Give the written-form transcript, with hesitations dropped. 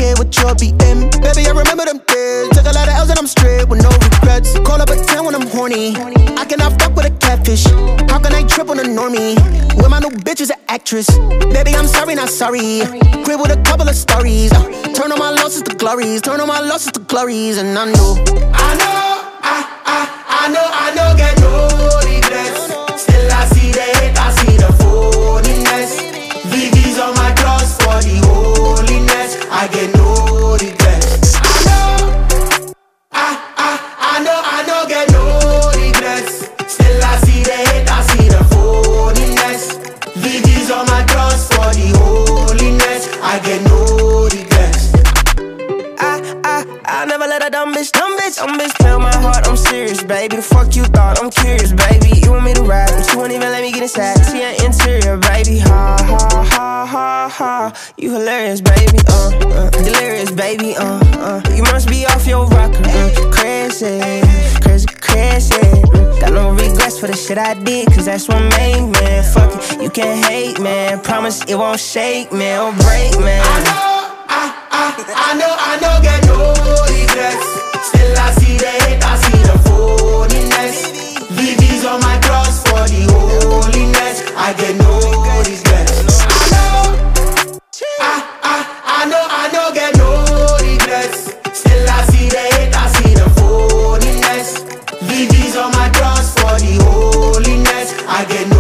here with your BM. Baby, I remember them days. Took a lot of L's and I'm straight with no regrets. Call up at 10 when I'm horny. I cannot fuck with a catfish. How can I trip on a normie? When my new bitch is an actress. Baby, I'm sorry, not sorry. Crib with a couple of stories. Turn on my losses to glories. Turn on my losses to glories. And I know, get no regrets. Still I see the hate, I see the phoniness. VV's on my cross for the holiness. I get no regrets. I know, get no regrets. Still I see the hate, I see the phoniness. VV's on my cross for the holiness. I get no regrets. I never let a dumb bitch tell my heart I'm serious, baby. The fuck you thought? I'm curious, baby. You want me to ride, but you won't even let me get inside. See your interior, baby. Ha, ha, ha, ha, ha. You hilarious, baby. Delirious, baby. You must be off your rocker. Crazy. Got no regrets for the shit I did, cause that's what made, man. Fuck it, you can't hate, man. Promise it won't shake, man, or break, man. I know, get no regrets. Still I see the hate, I see the phoniness. VV's on my cross for the holiness. I get no regrets. I know, get no regrets. Still I see the hate, I see the phoniness. VV's on my cross for the holiness. I get no